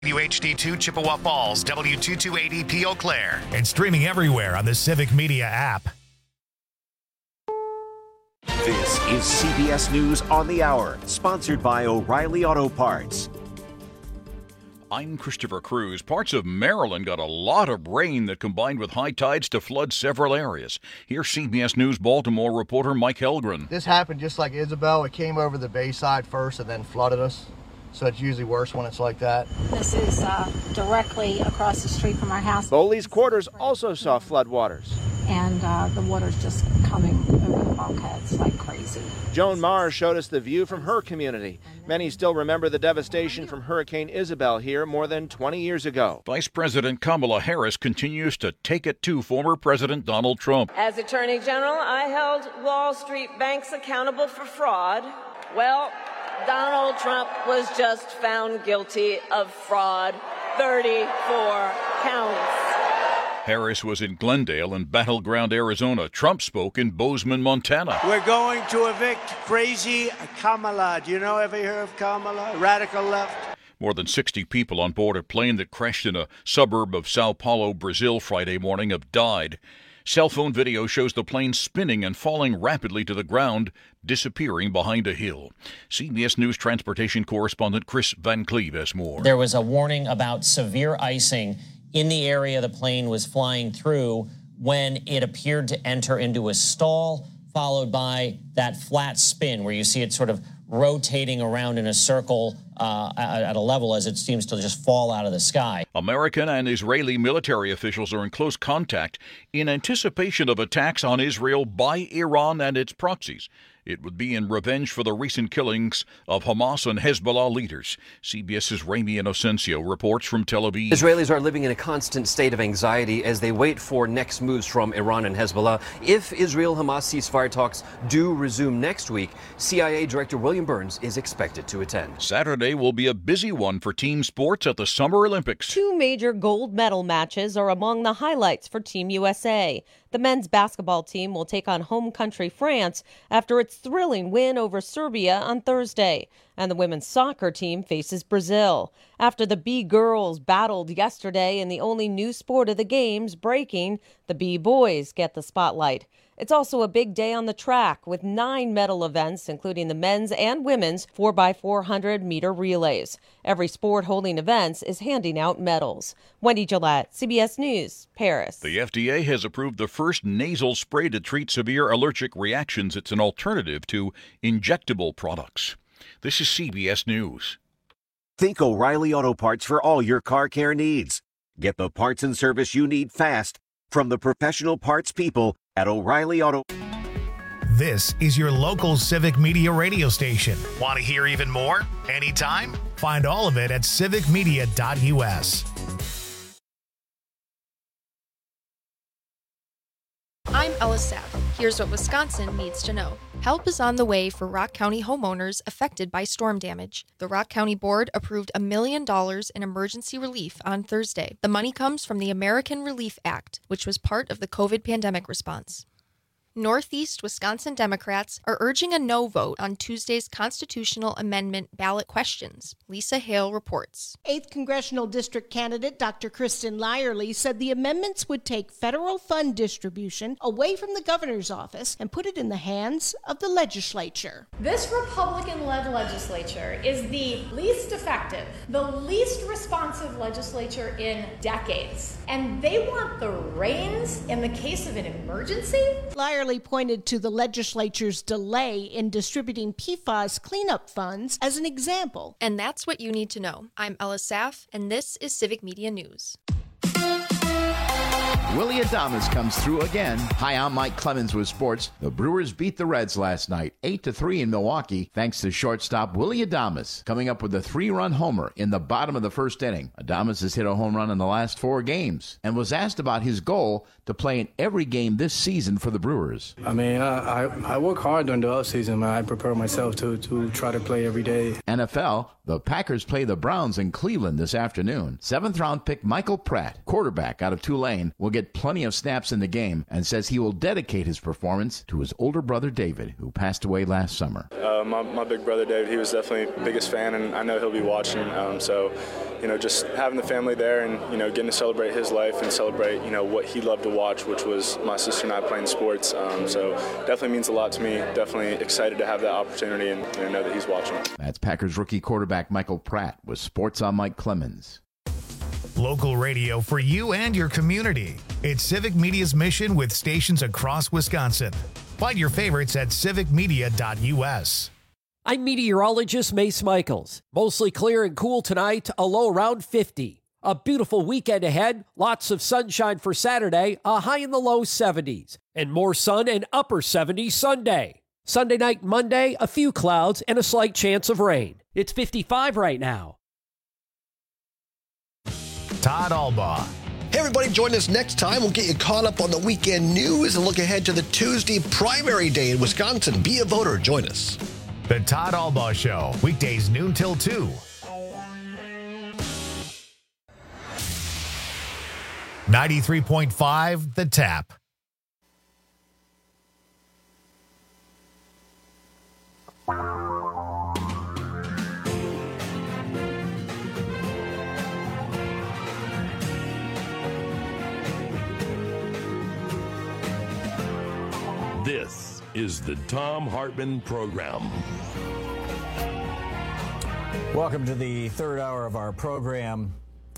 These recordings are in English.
WHD2 Chippewa Falls, W228EP Eau Claire, and streaming everywhere on the Civic Media app. This is CBS News on the Hour, sponsored by O'Reilly Auto Parts. I'm Christopher Cruz. Parts of Maryland got a lot of rain that combined with high tides to flood several areas. Here's CBS News Baltimore reporter Mike Helgren. This happened just like Isabel. It came over the bayside first and then flooded us. So it's usually worse when it's like that. This is directly across the street from our house. Bowley's quarters also saw floodwaters. And the water's just coming over the bulkheads like crazy. Joan Marr showed us the view from her community. Many still remember the devastation from Hurricane Isabel here more than 20 years ago. Vice President Kamala Harris continues to take it to former President Donald Trump. As Attorney General, I held Wall Street banks accountable for fraud. Well, Donald Trump was just found guilty of fraud, 34 counts. Harris was in Glendale and Battleground, Arizona. Trump spoke in Bozeman, Montana. We're going to evict crazy Kamala. Do you ever hear of Kamala? Radical left. More than 60 people on board a plane that crashed in a suburb of Sao Paulo, Brazil, Friday morning have died. Cell phone video shows the plane spinning and falling rapidly to the ground, disappearing behind a hill. CBS News transportation correspondent Chris Van Cleve has more. There was a warning about severe icing in the area the plane was flying through when it appeared to enter into a stall, followed by that flat spin where you see it sort of rotating around in a circle at a level as it seems to just fall out of the sky. American and Israeli military officials are in close contact in anticipation of attacks on Israel by Iran and its proxies. It would be in revenge for the recent killings of Hamas and Hezbollah leaders. CBS's Rami Inocencio reports from Tel Aviv. Israelis are living in a constant state of anxiety as they wait for next moves from Iran and Hezbollah. If Israel-Hamas ceasefire talks do resume next week, CIA Director William Burns is expected to attend. Saturday will be a busy one for team sports at the Summer Olympics. 2 major gold medal matches are among the highlights for Team USA. The men's basketball team will take on home country France after its thrilling win over Serbia on Thursday. And the women's soccer team faces Brazil. After the B-girls battled yesterday in the only new sport of the games, breaking, the B-boys get the spotlight. It's also a big day on the track with 9 medal events, including the men's and women's 4x400 meter relays. Every sport holding events is handing out medals. Wendy Gillette, CBS News, Paris. The FDA has approved the first nasal spray to treat severe allergic reactions. It's an alternative to injectable products. This is CBS News. Think O'Reilly Auto Parts for all your car care needs. Get the parts and service you need fast from the professional parts people at O'Reilly Auto. This is your local Civic Media radio station. Want to hear even more? Anytime? Find all of it at civicmedia.us. I'm Ella Saff. Here's what Wisconsin needs to know. Help is on the way for Rock County homeowners affected by storm damage. The Rock County Board approved $1 million in emergency relief on Thursday. The money comes from the American Relief Act, which was part of the COVID pandemic response. Northeast Wisconsin Democrats are urging a no vote on Tuesday's constitutional amendment ballot questions. Lisa Hale reports. 8th Congressional District candidate Dr. Kristen Lyerly said the amendments would take federal fund distribution away from the governor's office and put it in the hands of the legislature. This Republican-led legislature is the least effective, the least responsive legislature in decades. And they want the reins in the case of an emergency? Lyerly pointed to the legislature's delay in distributing PFAS cleanup funds as an example. And that's what you need to know. I'm Ella Saff, and this is Civic Media News. Willie Adames comes through again. Hi, I'm Mike Clemens with sports. The Brewers beat the Reds last night, 8-3 in Milwaukee, thanks to shortstop Willie Adames coming up with a 3-run homer in the bottom of the first inning. Adames has hit a home run in the last 4 games and was asked about his goal to play in every game this season for the Brewers. I mean, I work hard during the offseason, man. I prepare myself to try to play every day. NFL, the Packers play the Browns in Cleveland this afternoon. 7th-round pick Michael Pratt, quarterback out of Tulane, will get plenty of snaps in the game and says he will dedicate his performance to his older brother David, who passed away last summer. My big brother David, he was definitely the biggest fan, and I know he'll be watching. So just having the family there and, getting to celebrate his life and celebrate, what he loved to watch, which was my sister and I playing sports. So definitely means a lot to me. Definitely excited to have that opportunity and know that he's watching. That's Packers rookie quarterback Michael Pratt with Sports on Mike Clemens. Local radio for you and your community. It's Civic Media's mission with stations across Wisconsin. Find your favorites at civicmedia.us. I'm meteorologist Mace Michaels. Mostly clear and cool tonight, a low around 50. A beautiful weekend ahead, lots of sunshine for Saturday, a high in the low 70s, and more sun and upper 70s Sunday. Sunday night, Monday, a few clouds and a slight chance of rain. It's 55 right now. Todd Albaugh. Hey everybody, join us next time. We'll get you caught up on the weekend news and look ahead to the Tuesday primary day in Wisconsin. Be a voter. Join us. The Todd Albaugh Show, weekdays noon till 2. 93.5 The Tap. This is the Thom Hartmann Program. Welcome to the third hour of our program.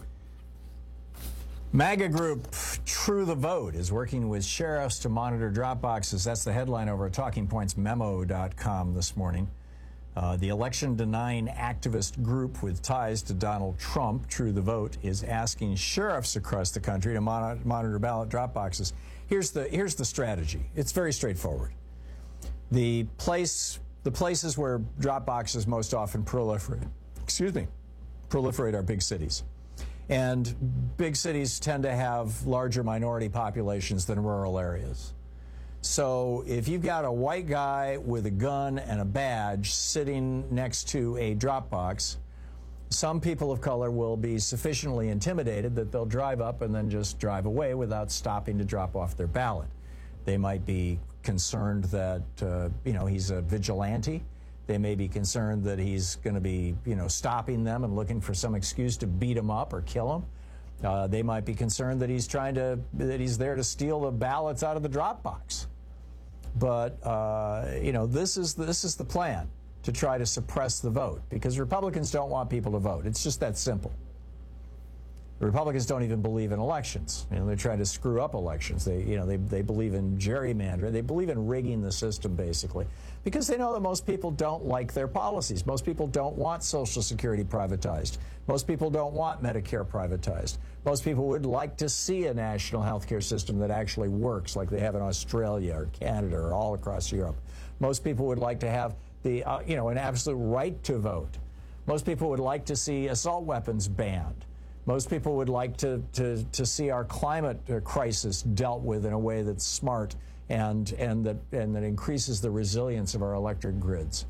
MAGA group True the Vote is working with sheriffs to monitor drop boxes. That's the headline over at TalkingPointsMemo.com this morning. The election-denying activist group with ties to Donald Trump, True the Vote, is asking sheriffs across the country to monitor ballot drop boxes. Here's the strategy. It's very straightforward. The places where drop boxes most often proliferate are big cities. And big cities tend to have larger minority populations than rural areas. So if you've got a white guy with a gun and a badge sitting next to a drop box, some people of color will be sufficiently intimidated that they'll drive up and then just drive away without stopping to drop off their ballot. They might be concerned that, he's a vigilante. They may be concerned that he's going to be, stopping them and looking for some excuse to beat them up or kill them. They might be concerned that he's he's there to steal the ballots out of the drop box. But, this is the plan, to try to suppress the vote, because Republicans don't want people to vote. It's just that simple. The Republicans don't even believe in elections. They're trying to screw up elections. They believe in gerrymandering. They believe in rigging the system, basically, because they know that most people don't like their policies. Most people don't want Social Security privatized. Most people don't want Medicare privatized. Most people would like to see a national health care system that actually works, like they have in Australia or Canada or all across Europe. Most people would like to have an absolute right to vote. Most people would like to see assault weapons banned. Most people would like to see our climate crisis dealt with in a way that's smart and that increases the resilience of our electric grids.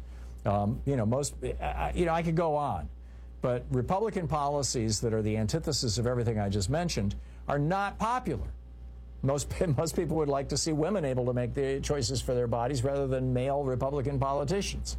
I could go on, but Republican policies that are the antithesis of everything I just mentioned are not popular. Most people would like to see women able to make the choices for their bodies rather than male Republican politicians.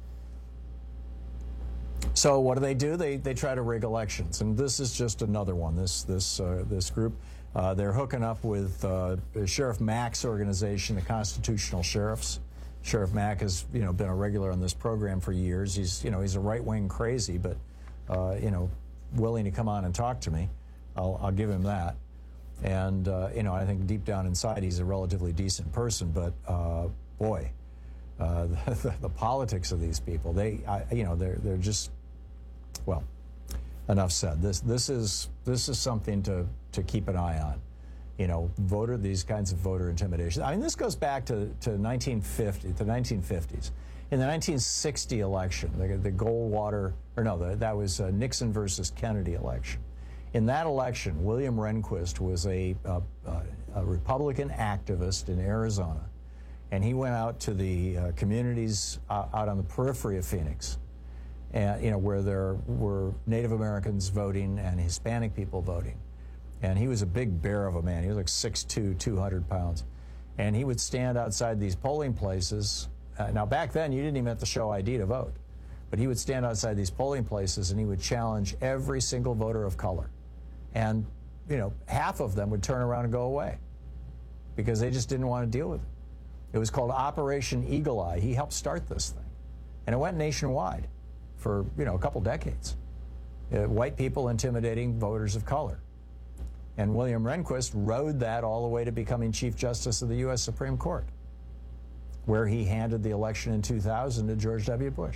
So what do? They try to rig elections, and this is just another one. This group, they're hooking up with Sheriff Mack's organization, the Constitutional Sheriffs. Sheriff Mack has been a regular on this program for years. He's a right-wing crazy, but willing to come on and talk to me. I'll give him that. And I think deep down inside he's a relatively decent person. But boy, the politics of these people, they're just, well, enough said. This is something to keep an eye on. These kinds of voter intimidation. I mean, this goes back to 1950, the 1950s. In the 1960 election, the Goldwater, that was Nixon versus Kennedy election. In that election, William Rehnquist was a Republican activist in Arizona, and he went out to the communities out on the periphery of Phoenix, and where there were Native Americans voting and Hispanic people voting. And he was a big bear of a man. He was like 6'2", 200 pounds. And he would stand outside these polling places. Now, back then, you didn't even have to show ID to vote. But he would stand outside these polling places and he would challenge every single voter of color. And, half of them would turn around and go away because they just didn't want to deal with it. It was called Operation Eagle Eye. He helped start this thing. And it went nationwide for, a couple decades. White people intimidating voters of color. And William Rehnquist rode that all the way to becoming Chief Justice of the U.S. Supreme Court, where he handed the election in 2000 to George W. Bush.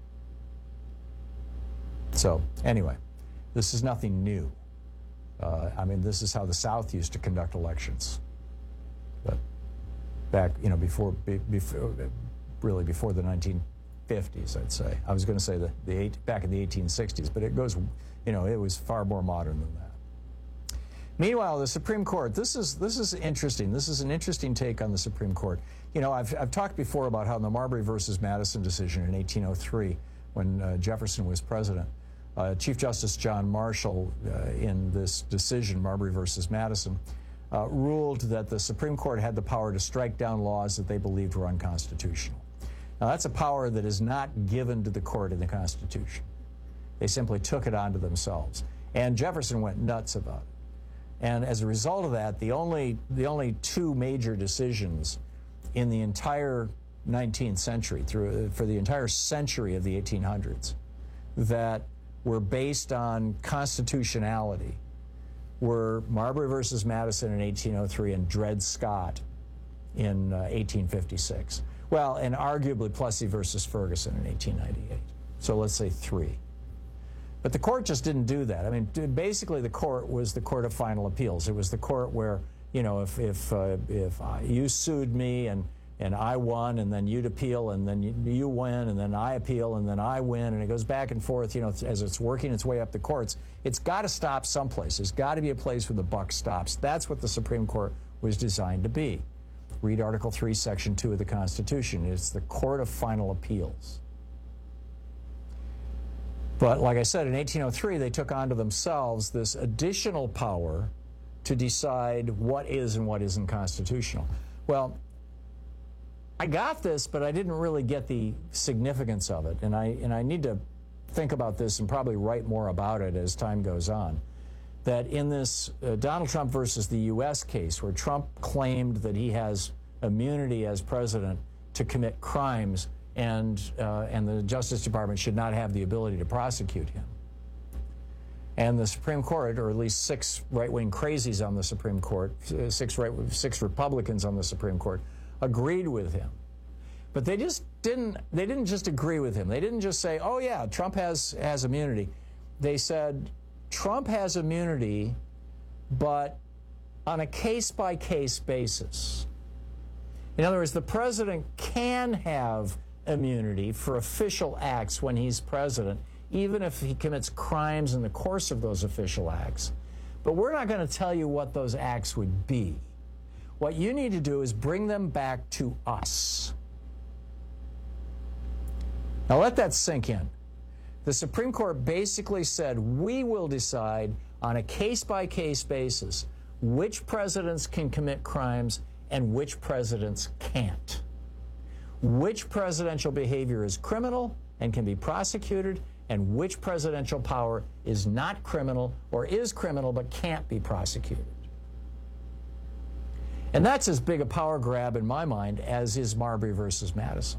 So, anyway, this is nothing new. This is how the South used to conduct elections. But back, before the 1950s, I'd say. I was going to say back in the 1860s, but it goes, it was far more modern than that. Meanwhile, the Supreme Court, this is interesting. This is an interesting take on the Supreme Court. I've talked before about how in the Marbury versus Madison decision in 1803, when Jefferson was president, Chief Justice John Marshall, in this decision, Marbury versus Madison, ruled that the Supreme Court had the power to strike down laws that they believed were unconstitutional. Now, that's a power that is not given to the court in the Constitution. They simply took it onto themselves. And Jefferson went nuts about it. And as a result of that, the only two major decisions in the entire 19th century, for the entire century of the 1800s, that were based on constitutionality were Marbury versus Madison in 1803 and Dred Scott in 1856. Well, and arguably Plessy versus Ferguson in 1898. So let's say three. But the court just didn't do that. Basically the court was the court of final appeals. It was the court where, if you sued me and I won, and then you'd appeal, and then you win, and then I appeal, and then I win, and it goes back and forth, as it's working its way up the courts. It's got to stop someplace. There's got to be a place where the buck stops. That's what the Supreme Court was designed to be. Read Article 3, Section 2 of the Constitution. It's the court of final appeals. But like I said, in 1803, they took onto themselves this additional power to decide what is and what isn't constitutional. Well, I got this, but I didn't really get the significance of it, and I need to think about this and probably write more about it as time goes on. That in this Donald Trump versus the U.S. case, where Trump claimed that he has immunity as president to commit crimes, and the Justice Department should not have the ability to prosecute him. And the Supreme Court, or at least 6 right-wing crazies on the Supreme Court, 6 Republicans on the Supreme Court, agreed with him. But they didn't just agree with him. They didn't just say, oh yeah, Trump has immunity. They said, Trump has immunity, but on a case-by-case basis. In other words, the president can have immunity for official acts when he's president, even if he commits crimes in the course of those official acts. But we're not going to tell you what those acts would be. What you need to do is bring them back to us. Now let that sink in. The Supreme Court basically said, we will decide on a case-by-case basis which presidents can commit crimes and which presidents can't. Which presidential behavior is criminal and can be prosecuted, and which presidential power is not criminal or is criminal but can't be prosecuted. And that's as big a power grab in my mind as is Marbury versus Madison.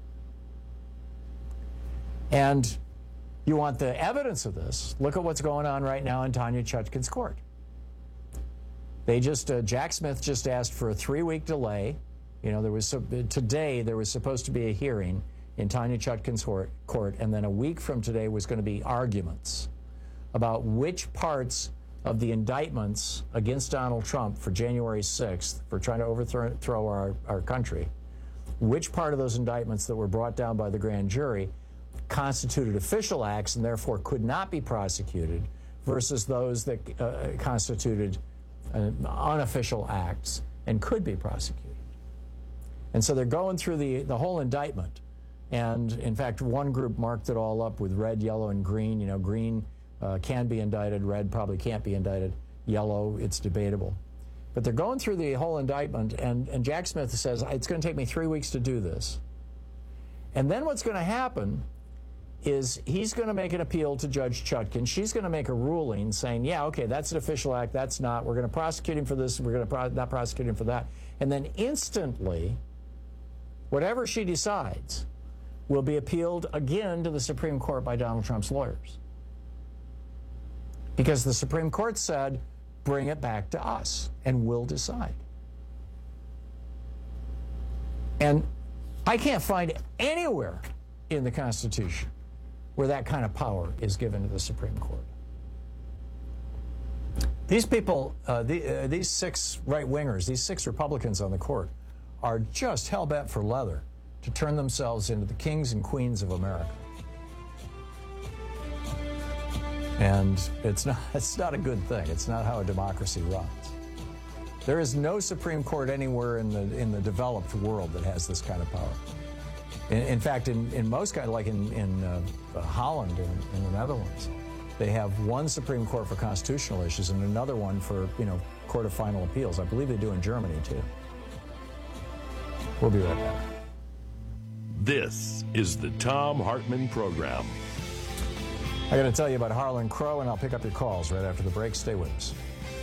And you want the evidence of this, look at what's going on right now in Tanya Chutkan's court. They Jack Smith just asked for a 3-week delay. Today there was supposed to be a hearing in Tanya Chutkan's court, and then a week from today was going to be arguments about which parts of the indictments against Donald Trump for January 6th, for trying to overthrow our country, which part of those indictments that were brought down by the grand jury constituted official acts and therefore could not be prosecuted versus those that constituted unofficial acts and could be prosecuted. And so they're going through the whole indictment. And in fact, one group marked it all up with red, yellow, and green. Green can be indicted, red probably can't be indicted, yellow, it's debatable. But they're going through the whole indictment, and Jack Smith says, it's going to take me 3 weeks to do this. And then what's going to happen is he's going to make an appeal to Judge Chutkan. She's going to make a ruling saying, yeah, okay, that's an official act, that's not. We're going to prosecute him for this, we're going to not prosecute him for that. And then instantly, whatever she decides will be appealed again to the Supreme Court by Donald Trump's lawyers. Because the Supreme Court said, bring it back to us, and we'll decide. And I can't find anywhere in the Constitution where that kind of power is given to the Supreme Court. These people, these 6 right-wingers, these 6 Republicans on the court, are just hell-bent for leather to turn themselves into the kings and queens of America. And it's not a good thing. It's not how a democracy runs. There is no Supreme Court anywhere in the developed world that has this kind of power. In fact, in most countries, like in Holland and in the Netherlands, they have one Supreme Court for constitutional issues and another one for, Court of Final Appeals. I believe they do in Germany, too. We'll be right back. This is the Thom Hartmann Program. I got to tell you about Harlan Crow, and I'll pick up your calls right after the break. Stay with us.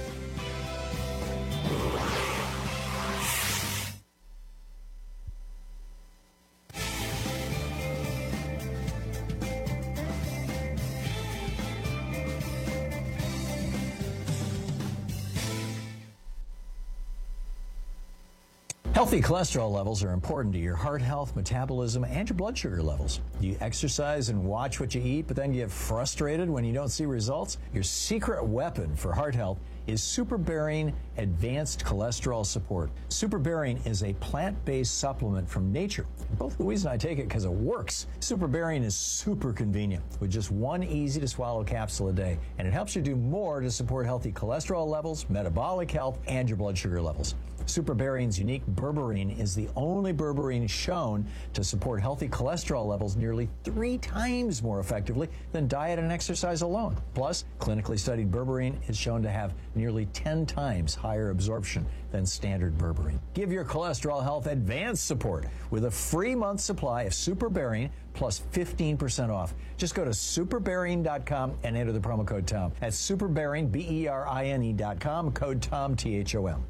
Healthy cholesterol levels are important to your heart health, metabolism, and your blood sugar levels. You exercise and watch what you eat, but then you get frustrated when you don't see results? Your secret weapon for heart health is SuperBaring Advanced Cholesterol Support. SuperBaring is a plant-based supplement from nature. Both Louise and I take it because it works. SuperBaring is super convenient with just one easy-to-swallow capsule a day, and it helps you do more to support healthy cholesterol levels, metabolic health, and your blood sugar levels. SuperBaring's unique berberine is the only berberine shown to support healthy cholesterol levels nearly 3 times more effectively than diet and exercise alone. Plus, clinically studied berberine is shown to have nearly 10 times higher absorption than standard berberine. Give your cholesterol health advanced support with a free month supply of SuperBaring plus 15% off. Just go to superbaring.com and enter the promo code TOM. That's SuperBaring, BERINE.com, code TOM, THOM.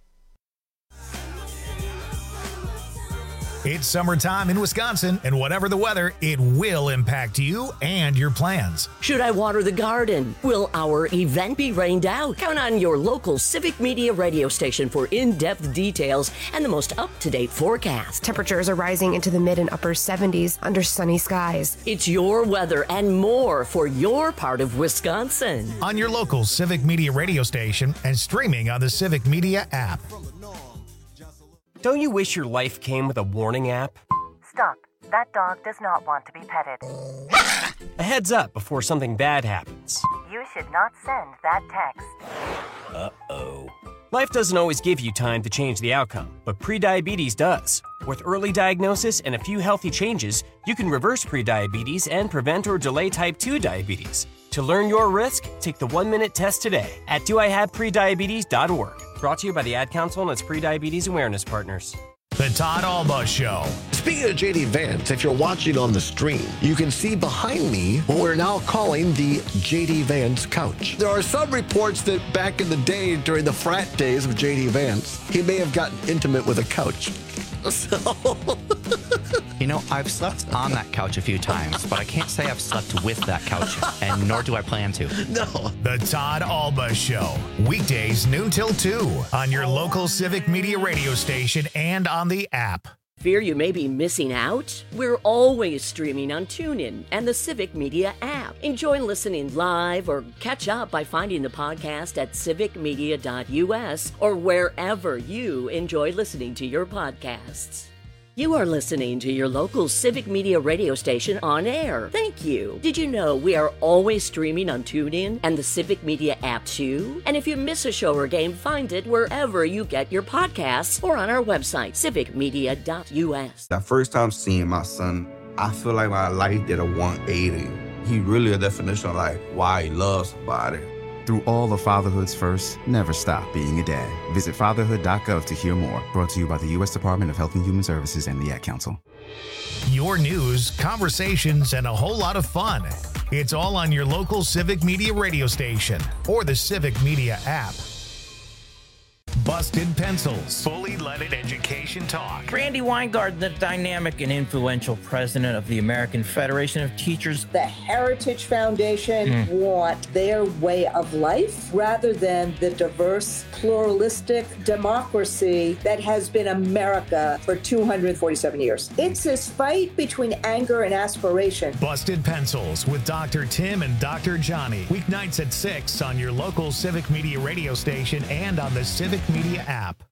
It's summertime in Wisconsin, and whatever the weather, it will impact you and your plans. Should I water the garden? Will our event be rained out? Count on your local Civic Media radio station for in-depth details and the most up-to-date forecast. Temperatures are rising into the mid and upper 70s under sunny skies. It's your weather and more for your part of Wisconsin. On your local Civic Media radio station and streaming on the Civic Media app. Don't you wish your life came with a warning app? Stop. That dog does not want to be petted. A heads up before something bad happens. You should not send that text. Uh-oh. Life doesn't always give you time to change the outcome, but prediabetes does. With early diagnosis and a few healthy changes, you can reverse prediabetes and prevent or delay type 2 diabetes. To learn your risk, take the 1-minute test today at doihaveprediabetes.org. Brought to you by the Ad Council and its Prediabetes Awareness Partners. The Todd Alba Show. Speaking of JD Vance, if you're watching on the stream, you can see behind me what we're now calling the JD Vance couch. There are some reports that back in the day, during the frat days of JD Vance, he may have gotten intimate with a couch. So... You know, I've slept on that couch a few times, but I can't say I've slept with that couch, and nor do I plan to. No. The Todd Alba Show. Weekdays noon till 2 on your local Civic Media radio station and on the app. Fear you may be missing out? We're always streaming on TuneIn and the Civic Media app. Enjoy listening live or catch up by finding the podcast at civicmedia.us or wherever you enjoy listening to your podcasts. You are listening to your local Civic Media radio station on air. Thank you. Did you know we are always streaming on TuneIn and the Civic Media app too? And if you miss a show or game, find it wherever you get your podcasts or on our website, civicmedia.us. That first time seeing my son, I feel like my life did a 180. He really a definition of like why he loves somebody. Through all of fatherhood's first, never stop being a dad. Visit fatherhood.gov to hear more. Brought to you by the U.S. Department of Health and Human Services and the Ad Council. Your news, conversations, and a whole lot of fun. It's all on your local Civic Media radio station or the Civic Media app. Busted Pencils. Fully leaded education talk. Randy Weingarten, the dynamic and influential president of the American Federation of Teachers. The Heritage Foundation want their way of life rather than the diverse, pluralistic democracy that has been America for 247 years. It's this fight between anger and aspiration. Busted Pencils with Dr. Tim and Dr. Johnny. Weeknights at 6 on your local Civic Media radio station and on the Civic Media app.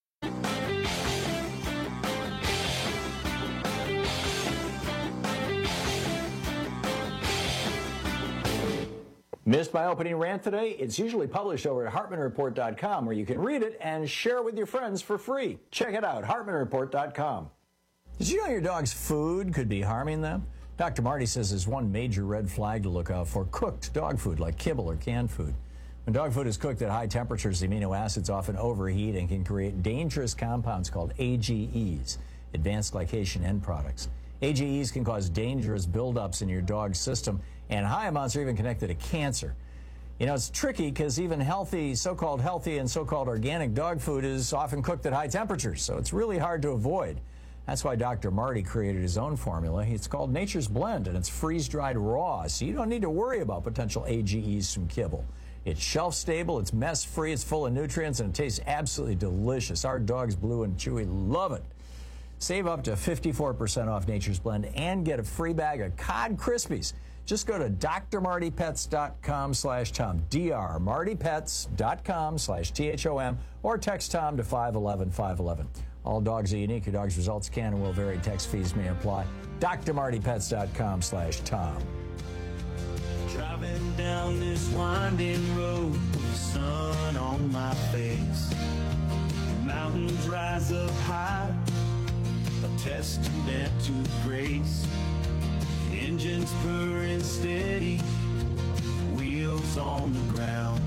Missed my opening rant today? It's usually published over at HartmanReport.com, where you can read it and share it with your friends for free. Check it out, HartmanReport.com. Did you know your dog's food could be harming them? Dr. Marty says there's one major red flag to look out for: cooked dog food like kibble or canned food. When dog food is cooked at high temperatures, the amino acids often overheat and can create dangerous compounds called AGEs, advanced glycation end products. AGEs can cause dangerous buildups in your dog's system, and high amounts are even connected to cancer. You know, it's tricky because even healthy, so-called healthy and so-called organic dog food is often cooked at high temperatures, so it's really hard to avoid. That's why Dr. Marty created his own formula. It's called Nature's Blend, and it's freeze-dried raw, so you don't need to worry about potential AGEs from kibble. It's shelf-stable, it's mess-free, it's full of nutrients, and it tastes absolutely delicious. Our dogs, Blue and Chewy, love it. Save up to 54% off Nature's Blend and get a free bag of Cod Krispies. Just go to drmartypets.com/Tom, drmartypets.com/THOM, or text Tom to 511-511. All dogs are unique. Your dog's results can and will vary. Text fees may apply. drmartypets.com/Tom. Driving down this winding road with the sun on my face. Mountains rise up high, a testament to grace. Engines purring steady, wheels on the ground.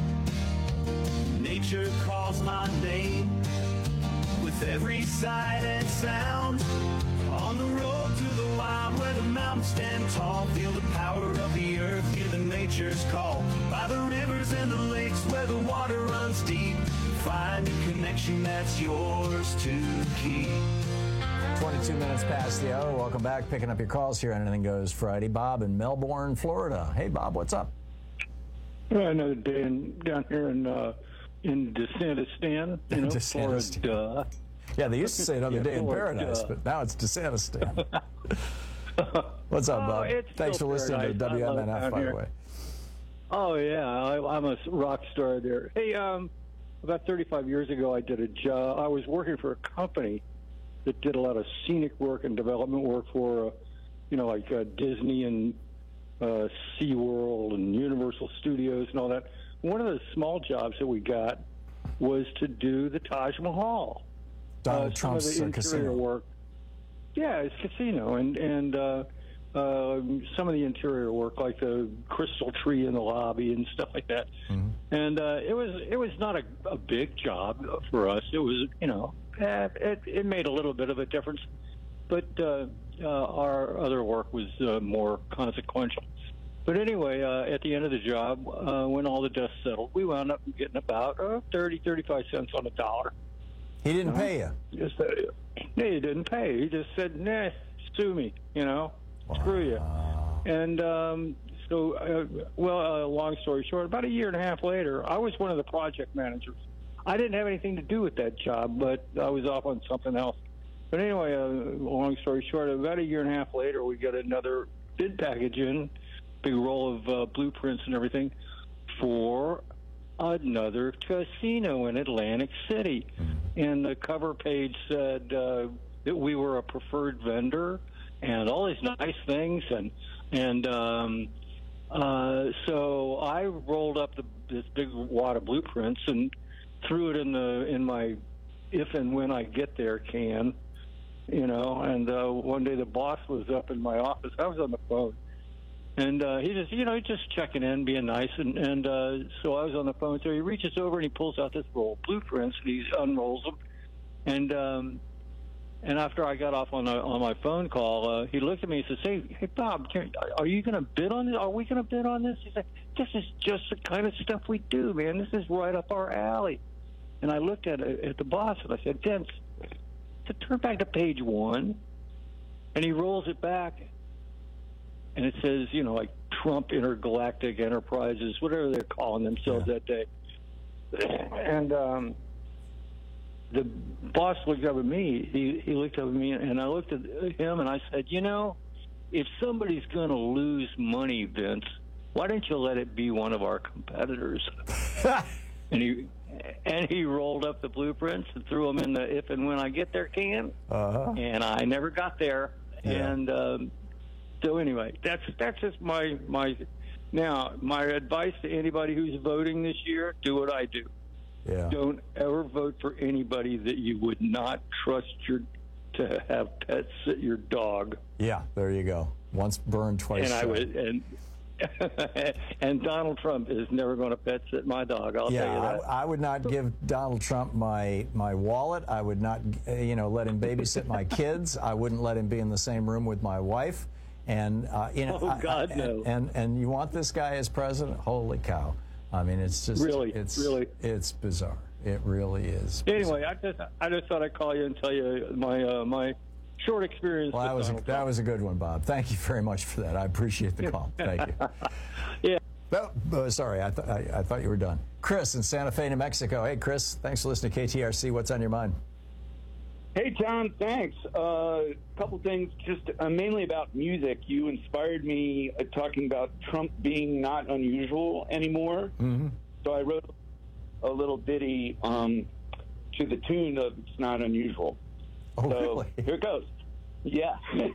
Nature calls my name with every sight and sound. On the road to the wild where the mountains stand tall, feel the power of the earth, hear the nature's call. By the rivers and the lakes where the water runs deep, find a connection that's yours to keep. 22 minutes past the hour. Welcome back. Picking up your calls here on Anything Goes Friday. Bob in Melbourne, Florida. Hey, Bob, what's up? Another day down here in DeSantistan, Florida. Yeah, they used to say another day in paradise, but now it's DeSantistan. What's up, Bob? Thanks for listening to WMNF, by the way. Oh, yeah, I'm a rock star there. Hey, about 35 years ago, I did a job. I was working for a company that did a lot of scenic work and development work for, like Disney and SeaWorld and Universal Studios and all that. One of the small jobs that we got was to do the Taj Mahal. Donald Trump's some of the interior casino. work. Yeah, it's casino, and some of the interior work, like the crystal tree in the lobby and stuff like that. Mm-hmm. And it was not a big job for us. It was, it made a little bit of a difference, but our other work was more consequential. But anyway, at the end of the job, when all the dust settled, we wound up getting about 35 cents on the dollar. He didn't pay you? No, he didn't pay. He just said, nah, sue me, screw you. And long story short, about a year and a half later, I was one of the project managers. I didn't have anything to do with that job, but I was off on something else. But anyway, long story short, about a year and a half later, we got another bid package in, big roll of blueprints and everything, for another casino in Atlantic City. And the cover page said that we were a preferred vendor and all these nice things. So I rolled up this big wad of blueprints and threw it in my if and when I get there can, and one day the boss was up in my office. I was on the phone. And he just checking in, being nice. And so I was on the phone. So he reaches over and he pulls out this roll of blueprints and he unrolls them. And And after I got off on my phone call, he looked at me and said, "Hey, Bob, are you going to bid on this? Are we going to bid on this?" He said, "This is just the kind of stuff we do, man. This is right up our alley." And I looked at the boss and I said, "Vince, turn back to page 1." And he rolls it back, and it says, like Trump Intergalactic Enterprises, whatever they're calling themselves that day. And the boss looked up at me. He looked up at me, and I looked at him, and I said, if somebody's going to lose money, Vince, why don't you let it be one of our competitors? And he rolled up the blueprints and threw them in the if and when I get there can. And I never got there. Yeah. And so anyway, that's just my advice to anybody who's voting this year: do what I do. Yeah. Don't ever vote for anybody that you would not trust to have pets sit your dog. Yeah, there you go. Once burned, twice shy. And Donald Trump is never going to pet sit my dog. I'll tell you that. I would not give Donald Trump my wallet. I would not, let him babysit my kids. I wouldn't let him be in the same room with my wife. And oh God, no. And you want this guy as president? Holy cow! I mean, it's just it's bizarre. It really is. Anyway, I just thought I'd call you and tell you my short experience. Well, that was a good one, Bob. Thank you very much for that. I appreciate the call. Thank you. Yeah. Sorry, I thought you were done. Chris in Santa Fe, New Mexico. Hey, Chris. Thanks for listening to KTRC. What's on your mind? Hey, Tom. Thanks. A couple things, just mainly about music. You inspired me talking about Trump being not unusual anymore. Mm-hmm. So I wrote a little ditty to the tune of "It's Not Unusual." Oh, so really? Here it goes. Yeah.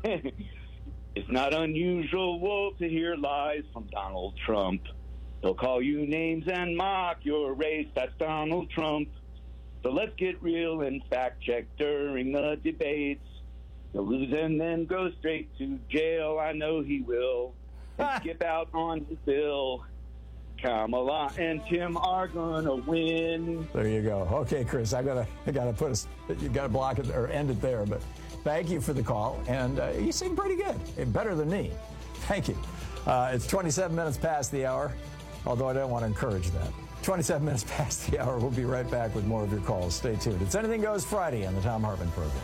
It's not unusual to hear lies from Donald Trump. He'll call you names and mock your race. That's Donald Trump. So let's get real and fact check during the debates. He'll lose and then go straight to jail. I know he will. And skip out on his bill. Kamala and Tim are gonna win. There you go. Okay, Chris, I gotta you gotta block it or end it there. But thank you for the call, and you seem pretty good, better than me. Thank you. It's 27 minutes past the hour, although I don't want to encourage that. 27 minutes past the hour. We'll be right back with more of your calls. Stay tuned. It's Anything Goes Friday on the Thom Hartmann Program.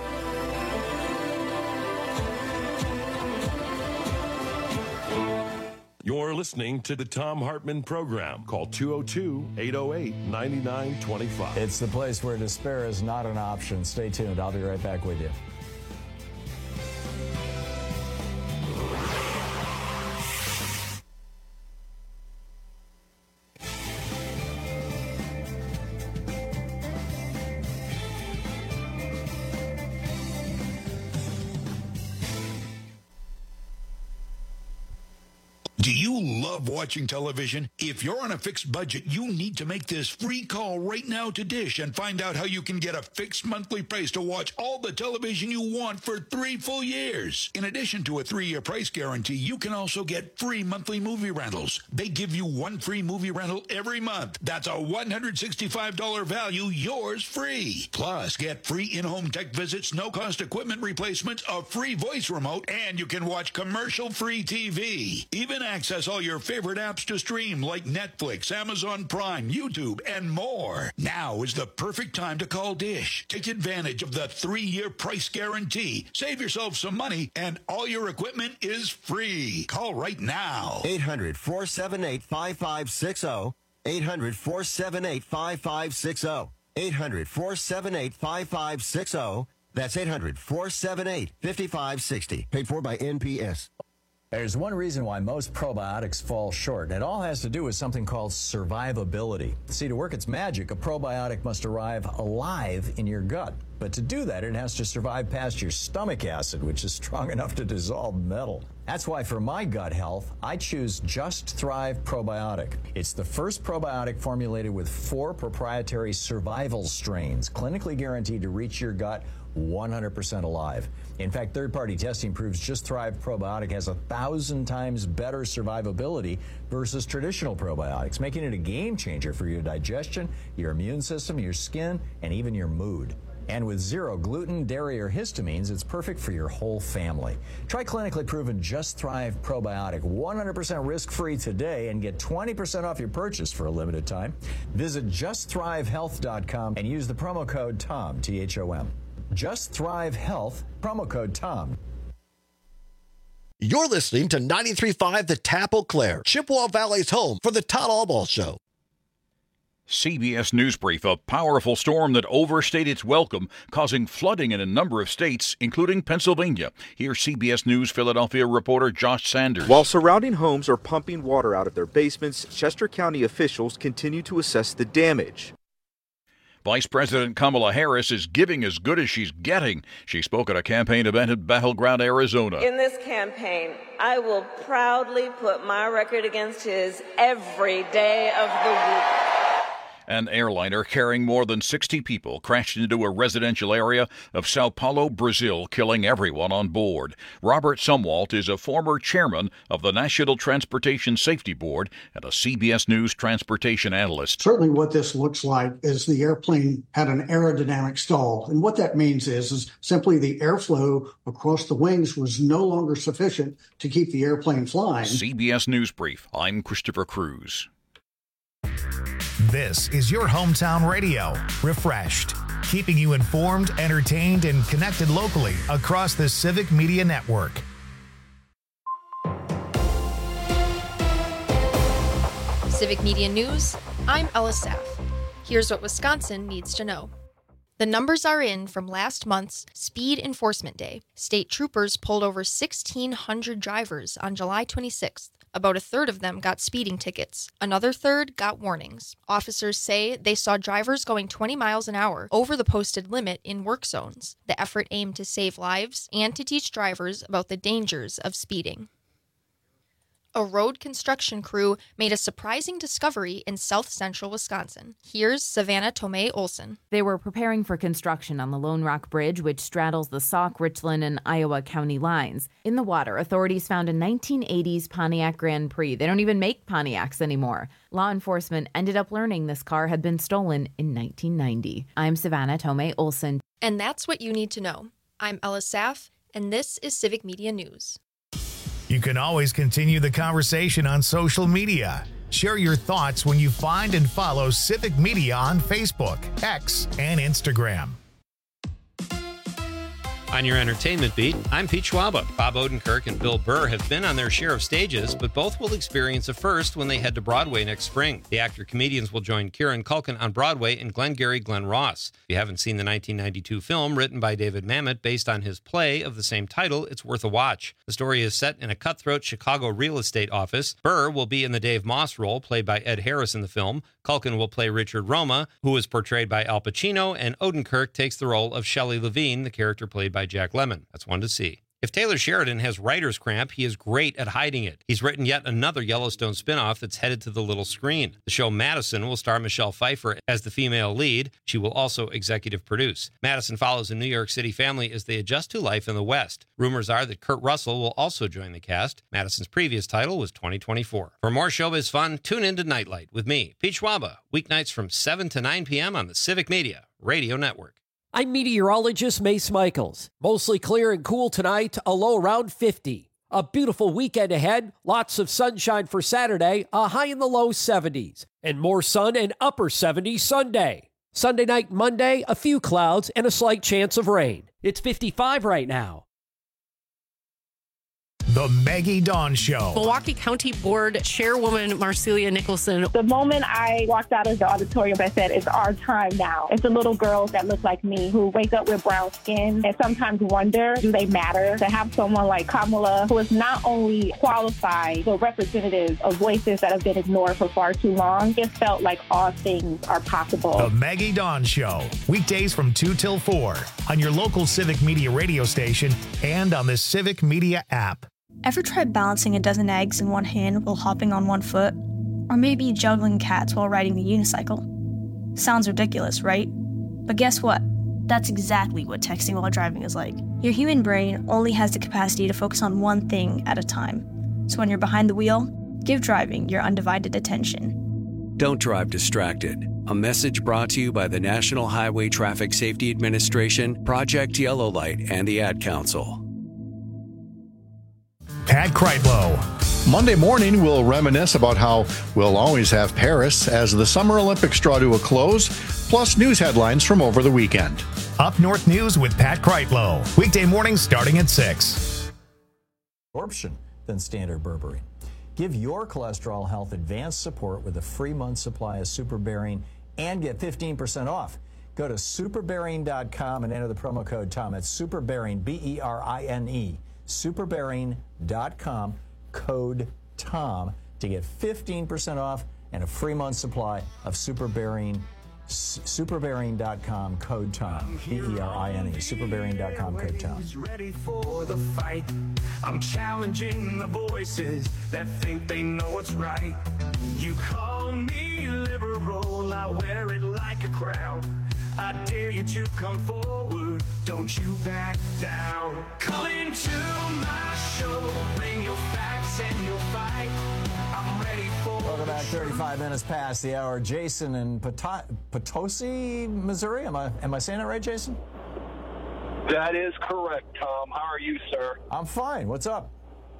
You're listening to the Thom Hartmann Program. Call 202-808-9925. It's the place where despair is not an option. Stay tuned. I'll be right back with you. Do you love watching television? If you're on a fixed budget, you need to make this free call right now to Dish and find out how you can get a fixed monthly price to watch all the television you want for 3 full years. In addition to a 3-year price guarantee, you can also get free monthly movie rentals. They give you 1 free movie rental every month. That's a $165 value, yours free. Plus, get free in-home tech visits, no-cost equipment replacements, a free voice remote, and you can watch commercial-free TV. Even access all your favorite apps to stream like Netflix, Amazon Prime, YouTube, and more. Now is the perfect time to call Dish. Take advantage of the 3-year price guarantee. Save yourself some money, and all your equipment is free. Call right now. 800-478-5560. 800-478-5560. 800-478-5560. That's 800-478-5560. Paid for by NPS. There's one reason why most probiotics fall short, and it all has to do with something called survivability. See, to work its magic, a probiotic must arrive alive in your gut. But to do that, it has to survive past your stomach acid, which is strong enough to dissolve metal. That's why for my gut health, I choose Just Thrive Probiotic. It's the first probiotic formulated with 4 proprietary survival strains, clinically guaranteed to reach your gut 100% alive. In fact, third-party testing proves Just Thrive Probiotic has 1,000 times better survivability versus traditional probiotics, making it a game changer for your digestion, your immune system, your skin, and even your mood. And with zero gluten, dairy, or histamines, it's perfect for your whole family. Try clinically proven Just Thrive Probiotic, 100% risk-free today, and get 20% off your purchase for a limited time. Visit JustThriveHealth.com and use the promo code TOM, T-H-O-M. Just Thrive Health, promo code TOM. You're listening to 93.5 The Tap Eau Claire, Chippewa Valley's home for the Todd Albaugh Show. CBS News Brief, a powerful storm that overstayed its welcome, causing flooding in a number of states, including Pennsylvania. Here's CBS News Philadelphia reporter Josh Sanders. While surrounding homes are pumping water out of their basements, Chester County officials continue to assess the damage. Vice President Kamala Harris is giving as good as she's getting. She spoke at a campaign event in Battleground, Arizona. In this campaign, I will proudly put my record against his every day of the week. An airliner carrying more than 60 people crashed into a residential area of Sao Paulo, Brazil, killing everyone on board. Robert Sumwalt is a former chairman of the National Transportation Safety Board and a CBS News transportation analyst. Certainly what this looks like is the airplane had an aerodynamic stall. And what that means is simply the airflow across the wings was no longer sufficient to keep the airplane flying. CBS News Brief. I'm Christopher Cruz. This is your hometown radio, Refreshed, keeping you informed, entertained, and connected locally across the Civic Media Network. Civic Media News, I'm Ella Saff. Here's what Wisconsin needs to know. The numbers are in from last month's Speed Enforcement Day. State troopers pulled over 1,600 drivers on July 26th. About a third of them got speeding tickets. Another third got warnings. Officers say they saw drivers going 20 miles an hour over the posted limit in work zones. The effort aimed to save lives and to teach drivers about the dangers of speeding. A road construction crew made a surprising discovery in south-central Wisconsin. Here's Savannah Tomei Olson. They were preparing for construction on the Lone Rock Bridge, which straddles the Sauk, Richland, and Iowa county lines. In the water, authorities found a 1980s Pontiac Grand Prix. They don't even make Pontiacs anymore. Law enforcement ended up learning this car had been stolen in 1990. I'm Savannah Tomei Olson. And that's what you need to know. I'm Ella Saff, and this is Civic Media News. You can always continue the conversation on social media. Share your thoughts when you find and follow Civic Media on Facebook, X, and Instagram. On your entertainment beat, I'm Pete Schwaba. Bob Odenkirk and Bill Burr have been on their share of stages, but both will experience a first when they head to Broadway next spring. The actor-comedians will join Kieran Culkin on Broadway in Glengarry Glen Ross. If you haven't seen the 1992 film written by David Mamet based on his play of the same title, it's worth a watch. The story is set in a cutthroat Chicago real estate office. Burr will be in the Dave Moss role, played by Ed Harris in the film. Culkin will play Richard Roma, who is portrayed by Al Pacino, and Odenkirk takes the role of Shelley Levine, the character played by Jack Lemmon. That's one to see. If Taylor Sheridan has writer's cramp, he is great at hiding it. He's written yet another Yellowstone spinoff that's headed to the little screen. The show Madison will star Michelle Pfeiffer as the female lead. She will also executive produce. Madison follows a New York City family as they adjust to life in the West. Rumors are that Kurt Russell will also join the cast. Madison's previous title was 2024. For more showbiz fun, tune in to Nightlight with me, Pete Schwaba, weeknights from 7 to 9 p.m. on the Civic Media Radio Network. I'm meteorologist Mace Michaels. Mostly clear and cool tonight, a low around 50. A beautiful weekend ahead, lots of sunshine for Saturday, a high in the low 70s. And more sun and upper 70s Sunday. Sunday night, Monday, a few clouds and a slight chance of rain. It's 55 right now. The Maggie Dawn Show. Milwaukee County Board Chairwoman Marcelia Nicholson. The moment I walked out of the auditorium, I said, it's our time now. It's the little girls that look like me who wake up with brown skin and sometimes wonder, do they matter? To have someone like Kamala, who is not only qualified, but representative of voices that have been ignored for far too long, it felt like all things are possible. The Maggie Dawn Show. Weekdays from 2 till 4 on your local Civic Media radio station and on the Civic Media app. Ever tried balancing a dozen eggs in one hand while hopping on one foot? Or maybe juggling cats while riding the unicycle? Sounds ridiculous, right? But guess what? That's exactly what texting while driving is like. Your human brain only has the capacity to focus on one thing at a time. So when you're behind the wheel, give driving your undivided attention. Don't drive distracted. A message brought to you by the National Highway Traffic Safety Administration, Project Yellow Light, and the Ad Council. Pat Kreitlow. Monday morning, we'll reminisce about how we'll always have Paris as the Summer Olympics draw to a close, plus news headlines from over the weekend. Up North News with Pat Kreitlow. Weekday mornings starting at 6. Absorption than standard berberine. Give your cholesterol health advanced support with a free month supply of SuperBerine and get 15% off. Go to superberine.com and enter the promo code TOM. It's SuperBerine, B-E-R-I-N-E. Superberine.com, code TOM, to get 15% off and a free month supply of SuperBerine. Superberine.com, code TOM, B-E-R-I-N-E. Superberine.com, code TOM. Ready for the fight. I'm challenging the voices that think they know what's right. You call me liberal, I wear it like a crown. I dare you to come forward, don't you back down. Come into my show, bring your facts and your fight. I'm ready for. Welcome back. 35 minutes past the hour. Jason in Potosi, Missouri. Am I saying that right, Jason? That is correct, Tom. How are you, sir? I'm fine. What's up?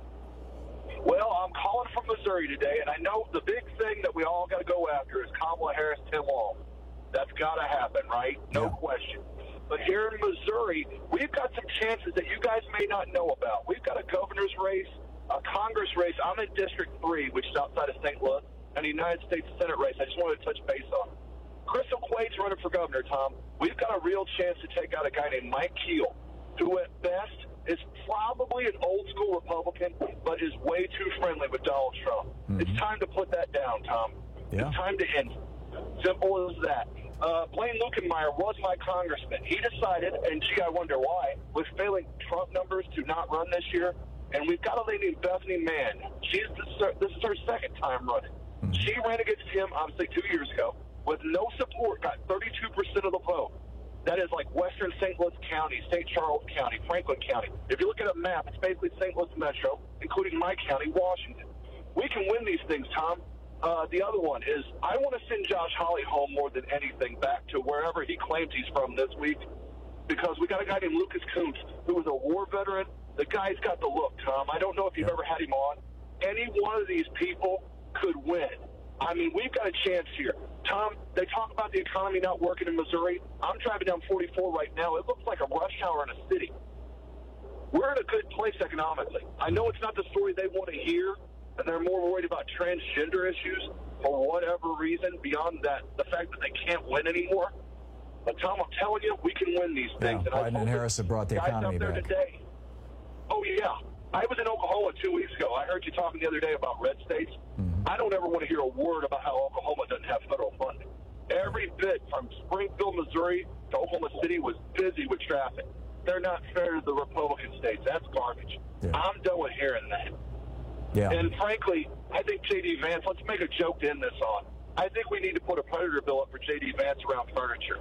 Well, I'm calling from Missouri today, and I know the big thing that we all got to go after is Kamala Harris, Tim Walz. That's got to happen, right? No question. But here in Missouri, we've got some chances that you guys may not know about. We've got a governor's race, a Congress race. I'm in District 3, which is outside of St. Louis, and a United States Senate race. I just wanted to touch base on. Crystal Quade's running for governor, Tom. We've got a real chance to take out a guy named Mike Keel, who at best is probably an old-school Republican, but is way too friendly with Donald Trump. Mm-hmm. It's time to put that down, Tom. Yeah. It's time to end. Simple as that. Blaine Luetkemeyer was my congressman. He decided, and gee, I wonder why, with failing Trump numbers to not run this year. And we've got a lady named Bethany Mann. This is her second time running. Mm-hmm. She ran against him, obviously, 2 years ago, with no support, got 32% of the vote. That is like Western St. Louis County, St. Charles County, Franklin County. If you look at a map, it's basically St. Louis Metro, including my county, Washington. We can win these things, Tom. The other one is I want to send Josh Hawley home more than anything, back to wherever he claims he's from this week, because we got a guy named Lucas Kuntz, who was a war veteran. The guy's got the look, Tom. I don't know if you've ever had him on. Any one of these people could win. I mean, we've got a chance here. Tom, they talk about the economy not working in Missouri. I'm driving down 44 right now. It looks like a rush hour in a city. We're in a good place economically. I know it's not the story they want to hear, and they're more worried about transgender issues for whatever reason, beyond that, the fact that they can't win anymore. But, Tom, I'm telling you, we can win these things. Yeah, Biden and Harris have brought the economy back. Today, oh, yeah. I was in Oklahoma 2 weeks ago. I heard you talking the other day about red states. Mm-hmm. I don't ever want to hear a word about how Oklahoma doesn't have federal funding. Every bit from Springfield, Missouri to Oklahoma City was busy with traffic. They're not fair to the Republican states. That's garbage. Yeah. I'm done with hearing that. Yeah. And frankly, I think J.D. Vance, let's make a joke to end this on. I think we need to put a predator bill up for J.D. Vance around furniture.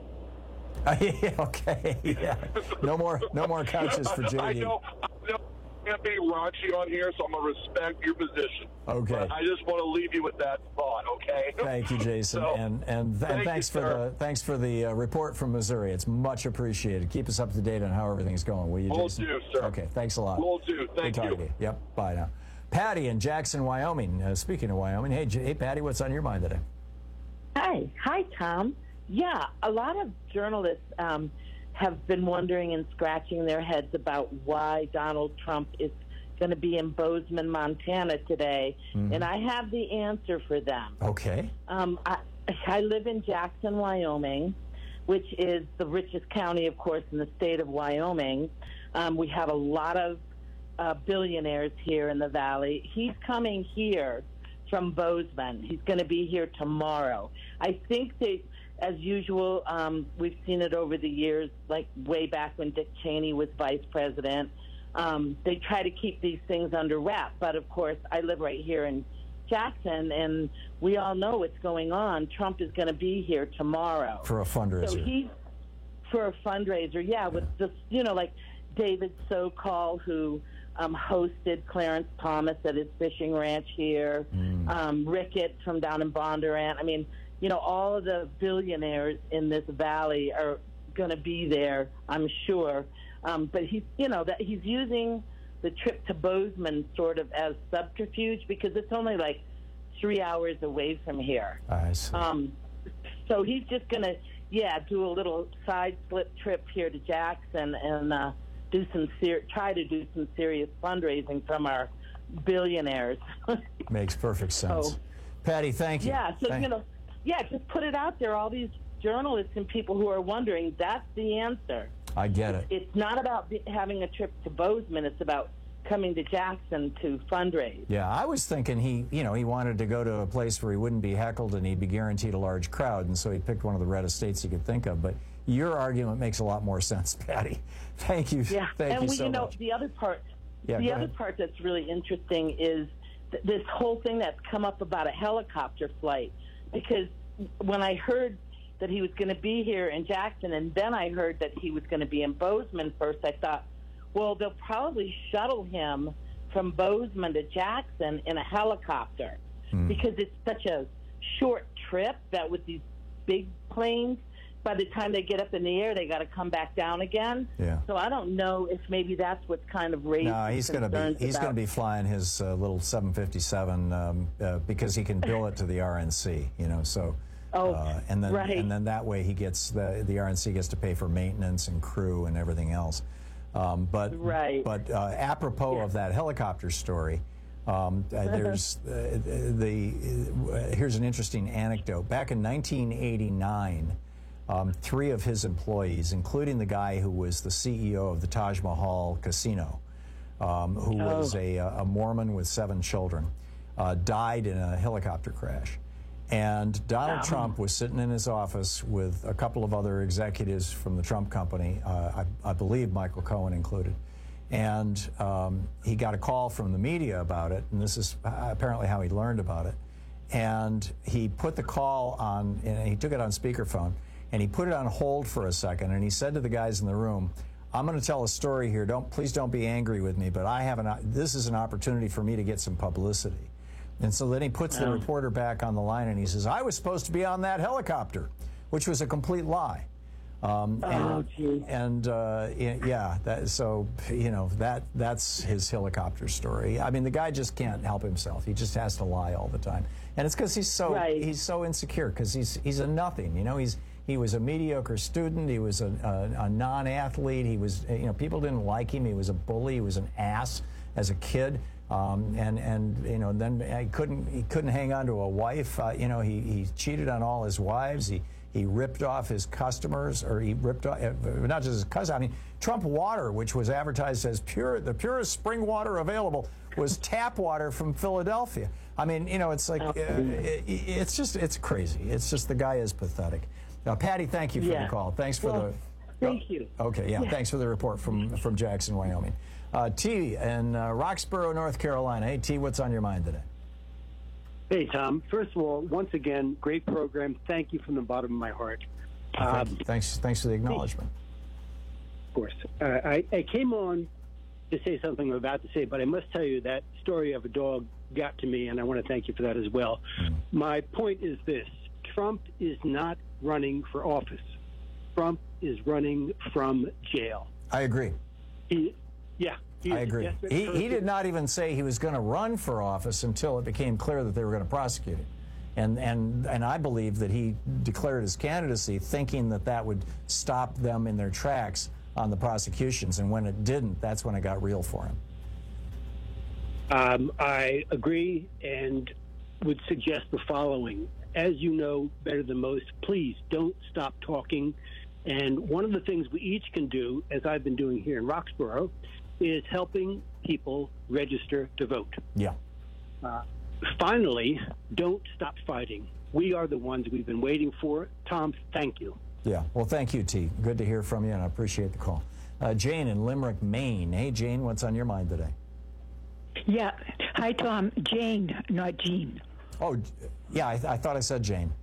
Yeah, okay. Yeah. No more couches for J.D. I know. Can't be raunchy on here, so I'm going to respect your position. Okay. But I just want to leave you with that thought, okay? Thank you, Jason. And thanks for the report from Missouri. It's much appreciated. Keep us up to date on how everything's going, will you, Jason? Will do, sir. Okay, thanks a lot. Will do. Thank you. To you. Yep, bye now. Patty in Jackson, Wyoming. Speaking of Wyoming, hey, Patty, what's on your mind today? Hi, Tom. Yeah, a lot of journalists have been wondering and scratching their heads about why Donald Trump is going to be in Bozeman, Montana today, and I have the answer for them. Okay. I live in Jackson, Wyoming, which is the richest county, of course, in the state of Wyoming. We have a lot of billionaires here in the valley. He's coming here from Bozeman. He's going to be here tomorrow. I think as usual, we've seen it over the years, like way back when Dick Cheney was vice president. They try to keep these things under wrap. But, of course, I live right here in Jackson, and we all know what's going on. Trump is going to be here tomorrow. For a fundraiser. For a fundraiser, yeah, with just, like David Sokol, who hosted Clarence Thomas at his fishing ranch here, Ricketts from down in Bondurant. I mean, all of the billionaires in this valley are going to be there, I'm sure. But he's using the trip to Bozeman sort of as subterfuge because it's only like 3 hours away from here. I see. So he's just going to, do a little side slip trip here to Jackson and try to do some serious fundraising from our billionaires. Makes perfect sense. Patty, thank you. Yeah, so, just put it out there. All these journalists and people who are wondering, that's the answer. I get it. It's not about having a trip to Bozeman. It's about coming to Jackson to fundraise. Yeah, I was thinking he wanted to go to a place where he wouldn't be heckled and he'd be guaranteed a large crowd, and so he picked one of the reddest states he could think of. But your argument makes a lot more sense, Patty. Thank you. Yeah, Thank you so much. The other part, part that's really interesting is this whole thing that's come up about a helicopter flight. Because when I heard that he was going to be here in Jackson, and then I heard that he was going to be in Bozeman first, I thought, well, they'll probably shuttle him from Bozeman to Jackson in a helicopter because it's such a short trip that with these big planes, by the time they get up in the air, they got to come back down again. Yeah. So I don't know if maybe that's what's kind of raised. No, he's going to be flying his little 757 because he can bill it to the RNC. So. And then that way he gets the RNC gets to pay for maintenance and crew and everything else. But apropos of that helicopter story, here's an interesting anecdote. Back in 1989, 3 of his employees, including the guy who was the CEO of the Taj Mahal Casino, who was a Mormon with 7 children, died in a helicopter crash. And Donald Trump was sitting in his office with a couple of other executives from the Trump company, I believe Michael Cohen included. And he got a call from the media about it, and this is apparently how he learned about it. And he put the call on, and he took it on speakerphone, and he put it on hold for a second, and he said to the guys in the room, I'm going to tell a story here. Please don't be angry with me, but this is an opportunity for me to get some publicity. And so then he puts the reporter back on the line and he says, I was supposed to be on that helicopter, which was a complete lie. That's his helicopter story. I mean, the guy just can't help himself. He just has to lie all the time. And it's because he's so insecure because he's a nothing. He was a mediocre student. He was a non-athlete. He was, people didn't like him. He was a bully. He was an ass as a kid. Then he couldn't hang on to a wife. He cheated on all his wives. He ripped off his customers, or he ripped off, not just his customers. I mean, Trump Water, which was advertised as the purest spring water available, was tap water from Philadelphia. I mean, it's like, it's crazy. It's just, the guy is pathetic. Now, Patty, thank you for the call. Thanks for Thank you. Okay, thanks for the report from Jackson, Wyoming. T in Roxborough, North Carolina. Hey, T, what's on your mind today? Hey, Tom. First of all, once again, great program. Thank you from the bottom of my heart. Thanks for the acknowledgement. Of course. I came on to say something I'm about to say, but I must tell you that story of a dog got to me, and I want to thank you for that as well. My point is this. Trump is not running for office. Trump is running from jail. I agree. I agree. He did not even say he was going to run for office until it became clear that they were going to prosecute him. And I believe that he declared his candidacy thinking that would stop them in their tracks on the prosecutions. And when it didn't, that's when it got real for him. I agree and would suggest the following. As you know better than most, please don't stop talking. And one of the things we each can do, as I've been doing here in Roxborough, is helping people register to vote. Yeah. Finally, don't stop fighting. We are the ones we've been waiting for. Tom, thank you. Yeah. Well, thank you, T. Good to hear from you, and I appreciate the call. Jane in Limerick, Maine. Hey, Jane, what's on your mind today? Yeah. Hi, Tom. Jane, not Jean. Oh, yeah, I thought I said Jane.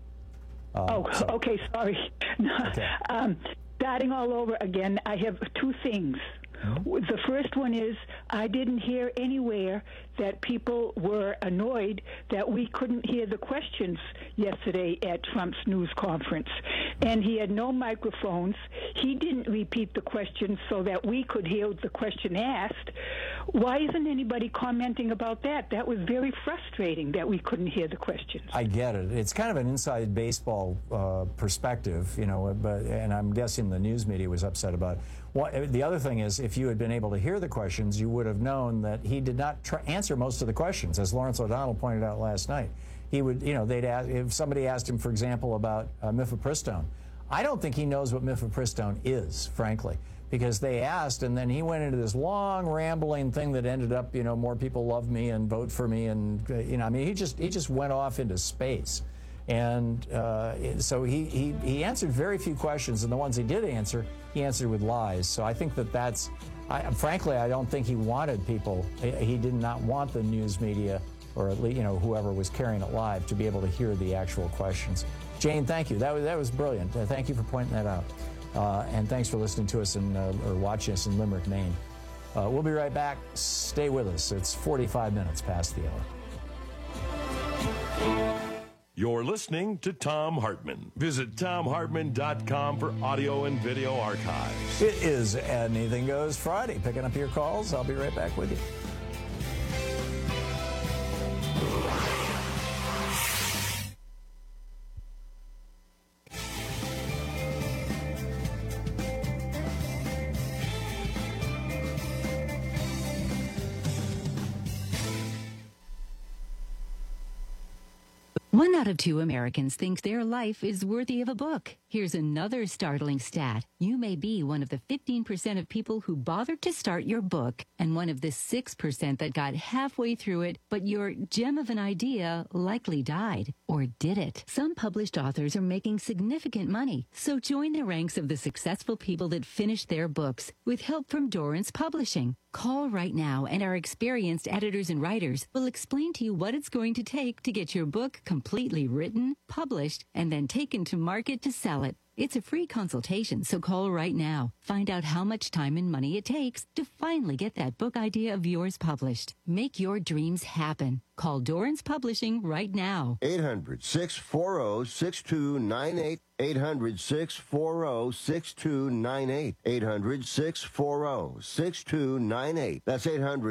Okay, sorry. Okay. Starting all over again, I have 2 things. The first one is, I didn't hear anywhere that people were annoyed that we couldn't hear the questions yesterday at Trump's news conference. And he had no microphones. He didn't repeat the questions so that we could hear the question asked. Why isn't anybody commenting about that? That was very frustrating that we couldn't hear the questions. I get it. It's kind of an inside baseball perspective, and I'm guessing the news media was upset about it. The other thing is, if you had been able to hear the questions, you would have known that he did not answer most of the questions, as Lawrence O'Donnell pointed out last night. He would, they'd ask, if somebody asked him, for example, about mifepristone. I don't think he knows what mifepristone is, frankly, because they asked, and then he went into this long, rambling thing that ended up, more people love me and vote for me, and he just went off into space. And so he answered very few questions, and the ones he did answer, he answered with lies. So I think frankly, I don't think he wanted people. He did not want the news media, or at least, whoever was carrying it live, to be able to hear the actual questions. Jane, thank you. That was brilliant. Thank you for pointing that out. And thanks for listening to us or watching us in Limerick, Maine. We'll be right back. Stay with us. It's 45 minutes past the hour. You're listening to Thom Hartmann. Visit ThomHartmann.com for audio and video archives. It is Anything Goes Friday. Picking up your calls. I'll be right back with you. One out of 2 Americans think their life is worthy of a book. Here's another startling stat. You may be one of the 15% of people who bothered to start your book, and one of the 6% that got halfway through it, but your gem of an idea likely died. Or did it? Some published authors are making significant money, so join the ranks of the successful people that finished their books with help from Dorrance Publishing. Call right now, and our experienced editors and writers will explain to you what it's going to take to get your book completely written, published, and then taken to market to sell it. It's a free consultation, so call right now. Find out how much time and money it takes to finally get that book idea of yours published. Make your dreams happen. Call Dorrance Publishing right now. 800-640-6298. 800-640-6298. 800-640-6298. That's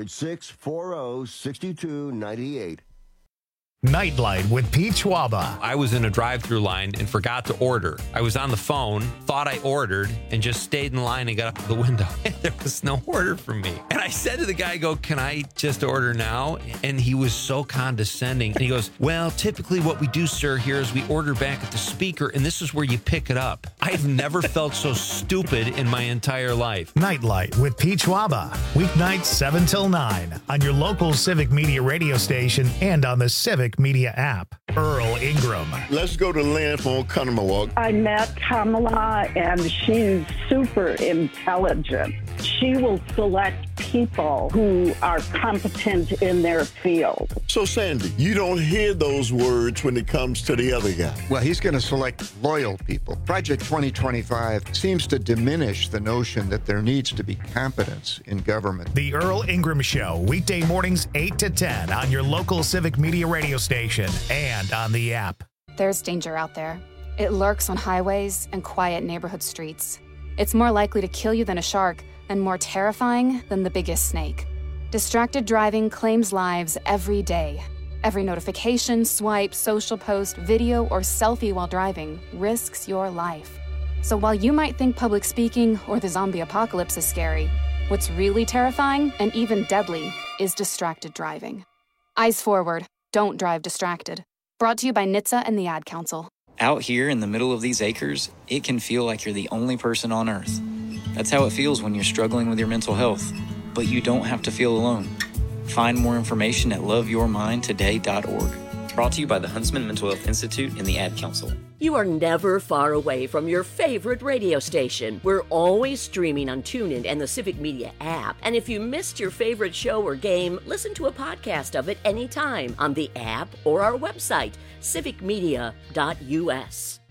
800-640-6298. Nightlight with Pete Schwaba. I was in a drive-through line and forgot to order. I was on the phone, thought I ordered, and just stayed in line and got up to the window. And there was no order for me. And I said to the guy, can I just order now? And he was so condescending. And he goes, well, typically what we do, sir, here is we order back at the speaker, and this is where you pick it up. I've never felt so stupid in my entire life. Nightlight with Pete Schwaba. Weeknights 7 till 9 on your local Civic Media radio station and on the Civic Media app. Earl Ingram. Let's go to Lynn from Oconomowoc. I met Kamala, and she's super intelligent. She will select people who are competent in their field. So, Sandy, you don't hear those words when it comes to the other guy. Well, he's going to select loyal people. Project 2025 seems to diminish the notion that there needs to be competence in government. The Earl Ingram Show, weekday mornings 8 to 10 on your local Civic Media radio station and on the app. There's danger out there. It lurks on highways and quiet neighborhood streets. It's more likely to kill you than a shark, and more terrifying than the biggest snake. Distracted driving claims lives every day. Every notification, swipe, social post, video, or selfie while driving risks your life. So while you might think public speaking or the zombie apocalypse is scary, what's really terrifying and even deadly is distracted driving. Eyes forward. Don't drive distracted. Brought to you by NHTSA and the Ad Council. Out here in the middle of these acres, it can feel like you're the only person on Earth. That's how it feels when you're struggling with your mental health. But you don't have to feel alone. Find more information at loveyourmindtoday.org. Brought to you by the Huntsman Mental Health Institute and the Ad Council. You are never far away from your favorite radio station. We're always streaming on TuneIn and the Civic Media app. And if you missed your favorite show or game, listen to a podcast of it anytime on the app or our website, civicmedia.us.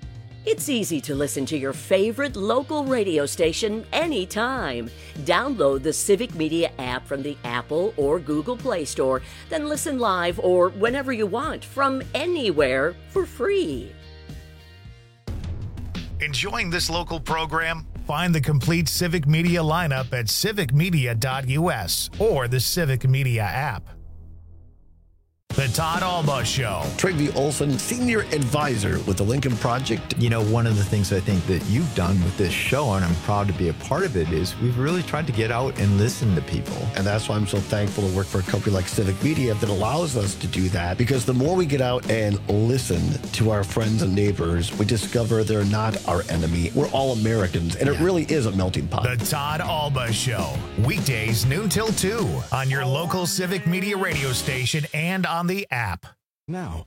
It's easy to listen to your favorite local radio station anytime. Download the Civic Media app from the Apple or Google Play Store, then listen live or whenever you want from anywhere for free. Enjoying this local program? Find the complete Civic Media lineup at civicmedia.us or the Civic Media app. The Todd Alba Show. Trygve Olson, Senior Advisor with the Lincoln Project. You know, one of the things I think that you've done with this show, and I'm proud to be a part of it, is we've really tried to get out and listen to people. And that's why I'm so thankful to work for a company like Civic Media that allows us to do that. Because the more we get out and listen to our friends and neighbors, we discover they're not our enemy. We're all Americans, and it really is a melting pot. The Todd Alba Show. Weekdays noon till 2 on your local Civic Media radio station and on the app. Now.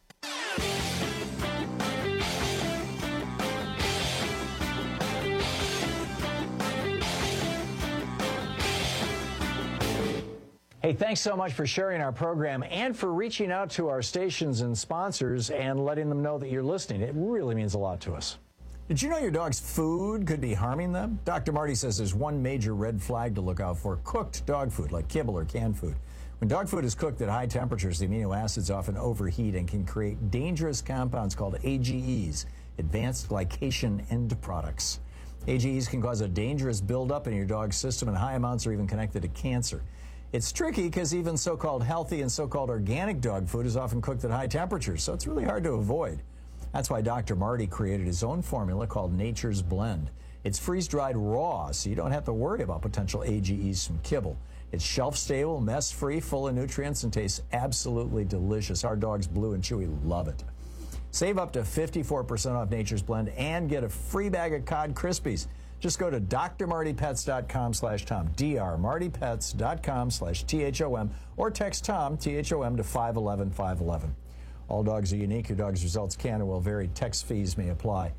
Hey, thanks so much for sharing our program and for reaching out to our stations and sponsors and letting them know that you're listening. It really means a lot to us. Did you know your dog's food could be harming them? Dr. Marty says there's one major red flag to look out for: cooked dog food, like kibble or canned food. When dog food is cooked at high temperatures, the amino acids often overheat and can create dangerous compounds called AGEs, advanced glycation end products. AGEs can cause a dangerous buildup in your dog's system, and high amounts are even connected to cancer. It's tricky because even so-called healthy and so-called organic dog food is often cooked at high temperatures, so it's really hard to avoid. That's why Dr. Marty created his own formula called Nature's Blend. It's freeze-dried raw, so you don't have to worry about potential AGEs from kibble. It's shelf-stable, mess-free, full of nutrients, and tastes absolutely delicious. Our dogs, Blue and Chewy, love it. Save up to 54% off Nature's Blend and get a free bag of Cod Krispies. Just go to drmartypets.com/Tom, drmartypets.com/THOM, or text Tom, THOM, to 511-511. All dogs are unique. Your dog's results can and will vary. Text fees may apply.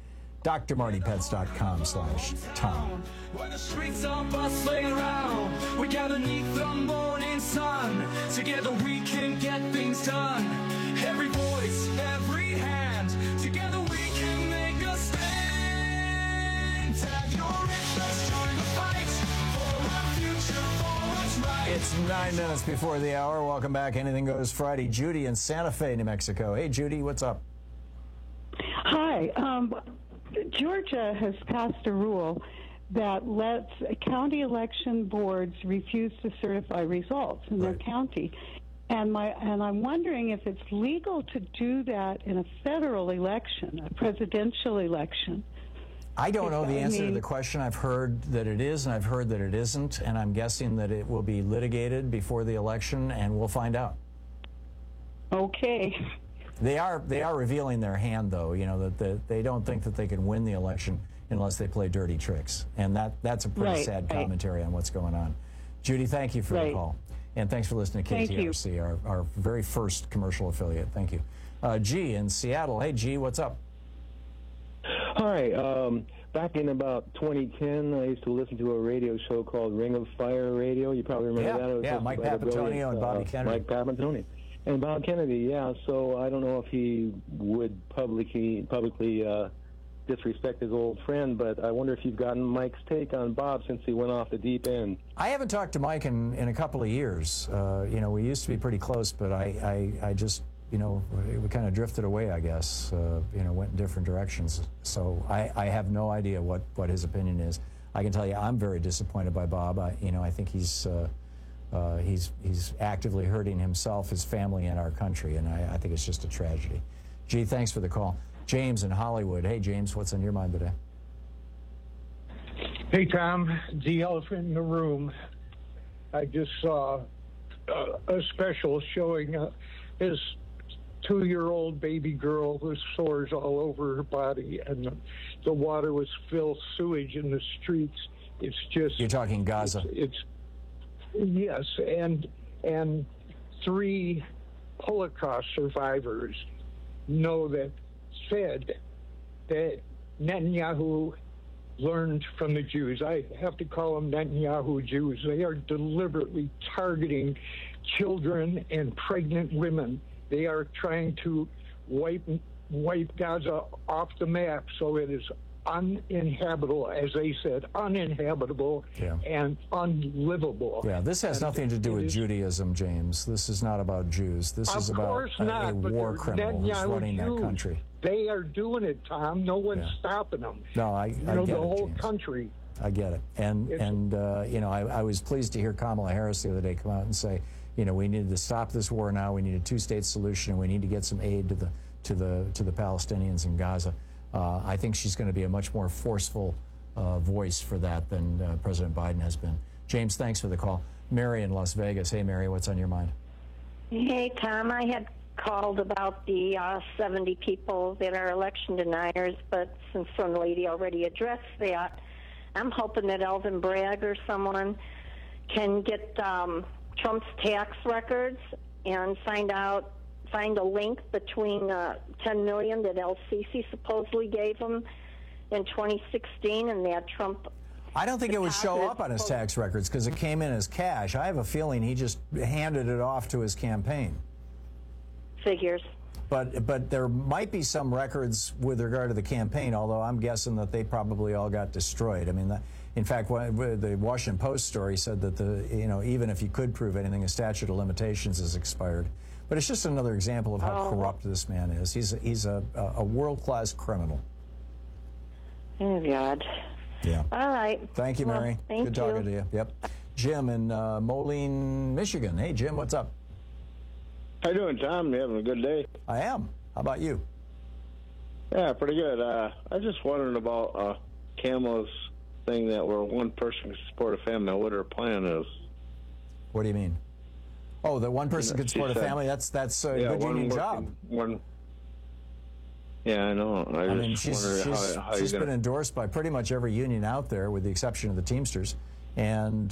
drmartypets.com/Tom. When the streets are bustling around, we gather neath the morning sun. Together we can get things done. Every voice, every hand. Together we can make a stand. Tag your interest, join the fight for our future, for what's right. It's 9 minutes before the hour. Welcome back. Anything Goes Friday. Judy in Santa Fe, New Mexico. Hey, Judy, what's up? Hi. Georgia has passed a rule that lets county election boards refuse to certify results in their county. And I'm wondering if it's legal to do that in a federal election, a presidential election. I don't know the answer to the question. I've heard that it is, and I've heard that it isn't, and I'm guessing that it will be litigated before the election, and we'll find out. Okay. They are revealing their hand, though. You know that they don't think that they can win the election unless they play dirty tricks, and that's a pretty sad commentary on what's going on. Judy, thank you for the call, and thanks for listening to KTRC, our very first commercial affiliate. Thank you. G in Seattle. Hey, G, what's up? Hi. Back in about 2010, I used to listen to a radio show called Ring of Fire Radio. You probably remember that? It was Mike Papantonio and Bobby Kennedy. Mike Papantonio. And Bob Kennedy, yeah. So I don't know if he would publicly disrespect his old friend, but I wonder if you've gotten Mike's take on Bob since he went off the deep end. I haven't talked to Mike in a couple of years. We used to be pretty close, but I just, we kind of drifted away, I guess, went in different directions. So I have no idea what his opinion is. I can tell you I'm very disappointed by Bob. I think he's actively hurting himself, his family, and our country, and I think it's just a tragedy. Gee, thanks for the call. James in Hollywood. Hey, James, what's on your mind today? Hey, Tom, the elephant in the room. I just saw a special showing his 2-year-old baby girl with sores all over her body, and the water was filled sewage in the streets. It's just... You're talking Gaza. Yes, and 3 Holocaust survivors said that Netanyahu learned from the Jews. I have to call them Netanyahu Jews. They are deliberately targeting children and pregnant women. They are trying to wipe wipe Gaza off the map so it is uninhabitable, as they said, uninhabitable and unlivable. Yeah, this has nothing to do with Judaism, James. This is not about Jews. This is about a war criminal who's running that country. They are doing it, Tom. No one's stopping them. No, I get the it, whole James. country. I get it. And I was pleased to hear Kamala Harris the other day come out and say, we needed to stop this war now. We need a two-state solution, and we need to get some aid to the Palestinians in Gaza. I think she's going to be a much more forceful voice for that than President Biden has been. James, thanks for the call. Mary in Las Vegas. Hey, Mary, what's on your mind? Hey, Tom. I had called about the 70 people that are election deniers, but since some lady already addressed that, I'm hoping that Alvin Bragg or someone can get Trump's tax records and find a link between $10 million that El-Sisi supposedly gave him in 2016 and that Trump... I don't think it would show up on his tax records because it came in as cash. I have a feeling he just handed it off to his campaign. Figures. But there might be some records with regard to the campaign, although I'm guessing that they probably all got destroyed. I mean, in fact, the Washington Post story said that even if you could prove anything, a statute of limitations is expired. But it's just another example of how corrupt this man is. He's a world-class criminal. Oh, God. Yeah. All right. Thank you, Mary. Thank Good talking to you. Yep. Jim in Moline, Michigan. Hey, Jim, what's up? How you doing, Tom? You having a good day? I am. How about you? Yeah, pretty good. I just wondering about Kamala's thing that where one person can support a family, what her plan is. What do you mean? Oh, that one person can support a family? That's a good union job. Yeah, I know. I mean, she's been endorsed by pretty much every union out there, with the exception of the Teamsters. And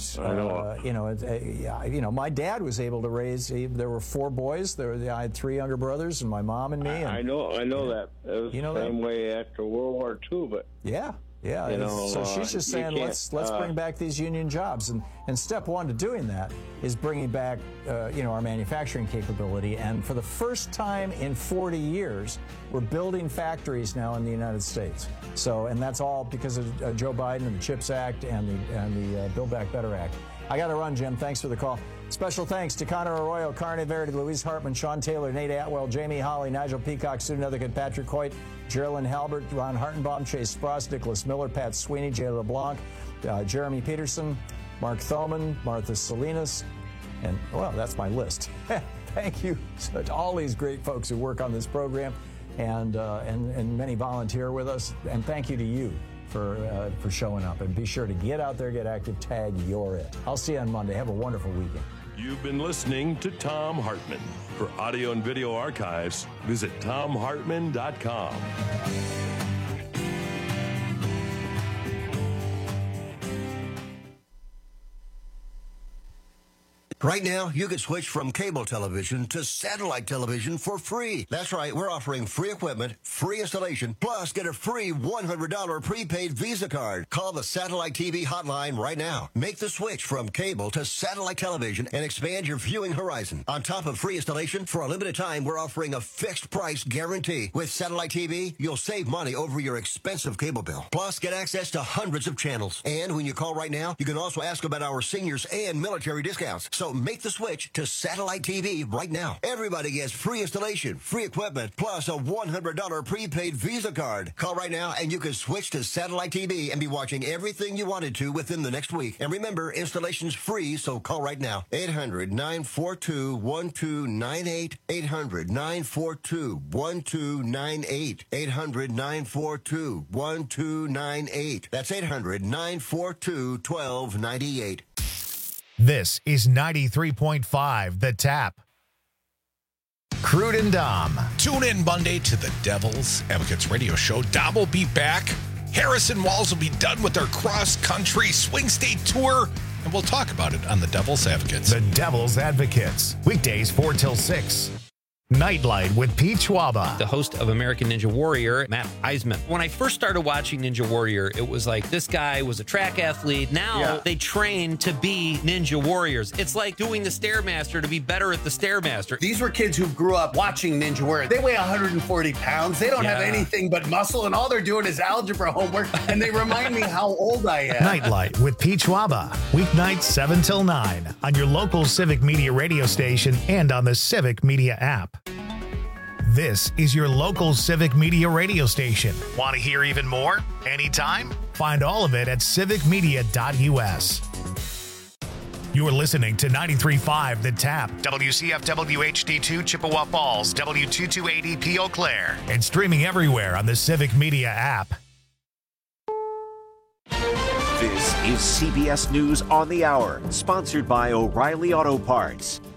my dad was able to raise. There were 4 boys. I had 3 younger brothers, and my mom and me. And, I know that. It was the same way after World War II, but yeah. So she's just saying, let's bring back these union jobs, and step one to doing that is bringing back our manufacturing capability. And for the first time in 40 years, we're building factories now in the United States. So, and that's all because of Joe Biden and the CHIPS Act and the Build Back Better Act. I got to run, Jim. Thanks for the call. Special thanks to Connor Arroyo, Carney Verity, Louise Hartman, Sean Taylor, Nate Atwell, Jamie Holly, Nigel Peacock, Sue Nethercutt, Patrick Hoyt, Geraldine Halbert, Ron Hartenbaum, Chase Spross, Nicholas Miller, Pat Sweeney, Jay LeBlanc, Jeremy Peterson, Mark Thoman, Martha Salinas, and, well, that's my list. Thank you to all these great folks who work on this program and many volunteer with us. And thank you to you for showing up. And be sure to get out there, get active, tag You're It. I'll see you on Monday. Have a wonderful weekend. You've been listening to Thom Hartmann. For audio and video archives, visit ThomHartmann.com. Right now, you can switch from cable television to satellite television for free. That's right, we're offering free equipment, free installation, plus get a free $100 prepaid Visa card. Call the Satellite TV hotline right now. Make the switch from cable to satellite television and expand your viewing horizon. On top of free installation, for a limited time, we're offering a fixed price guarantee. With Satellite TV, you'll save money over your expensive cable bill. Plus, get access to hundreds of channels. And when you call right now, you can also ask about our seniors and military discounts. So make the switch to Satellite TV right now. Everybody gets free installation, free equipment, plus a $100 prepaid Visa card. Call right now and you can switch to Satellite TV and be watching everything you wanted to within the next week. And remember, installation's free, so call right now. 800-942-1298. 800-942-1298. 800-942-1298. That's 800-942-1298. This is 93.5 The Tap. Crude and Dom. Tune in Monday to the Devil's Advocates radio show. Dom will be back. Harrison Walls will be done with their cross-country swing state tour, and we'll talk about it on the Devil's Advocates. The Devil's Advocates. Weekdays 4 till 6. Nightlight with Pete Schwaba. The host of American Ninja Warrior, Matt Eisman. When I first started watching Ninja Warrior, it was like this guy was a track athlete. Now they train to be Ninja Warriors. It's like doing the Stairmaster to be better at the Stairmaster. These were kids who grew up watching Ninja Warrior. They weigh 140 pounds. They don't have anything but muscle, and all they're doing is algebra homework, and they remind me how old I am. Nightlight with Pete Schwaba. Weeknights 7 till 9 on your local Civic Media radio station and on the Civic Media app. This is your local Civic Media radio station. Want to hear even more? Anytime? Find all of it at civicmedia.us. You're listening to 93.5 The Tap, WCFW HD2 Chippewa Falls, W2280P Eau Claire, and streaming everywhere on the Civic Media app. This is CBS News on the Hour, sponsored by O'Reilly Auto Parts.